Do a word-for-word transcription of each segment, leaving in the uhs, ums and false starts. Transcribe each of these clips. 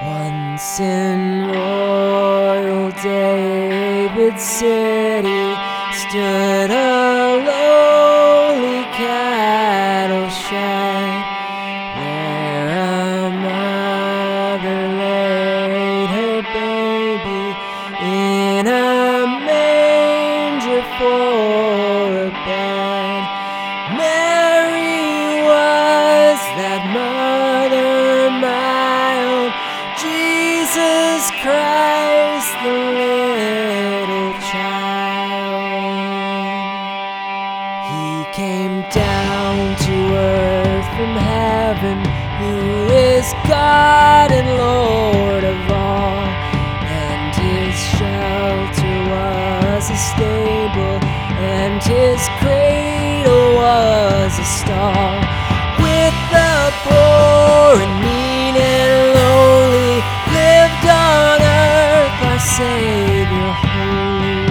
Once in royal David's city stood a lowly cattle shed, where a mother laid her baby in a manger for a bed. Mary was that mother mild, Jesus Christ the little child. He came down to earth from heaven, who is God and Lord of all, and his shelter was a stable, and his cradle was a stall. With the poor and mean and lowly lived on earth our Savior holy.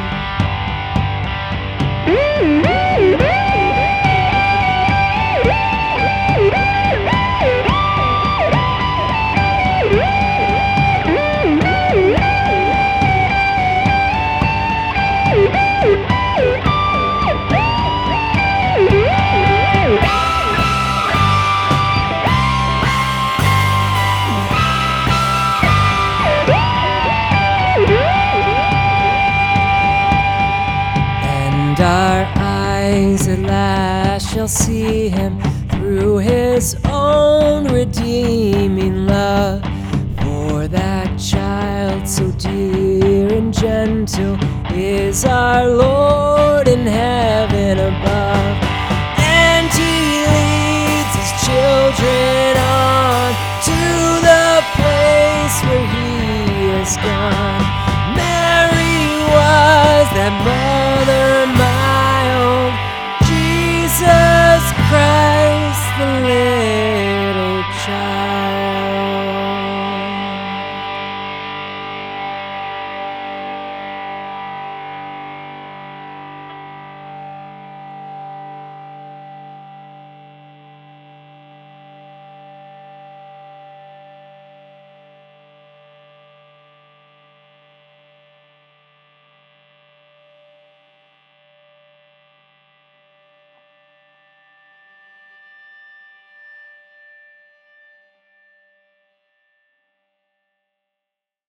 And our eyes at last shall see him through his own redeeming love. For that child so dear and gentle is our Lord in heaven above.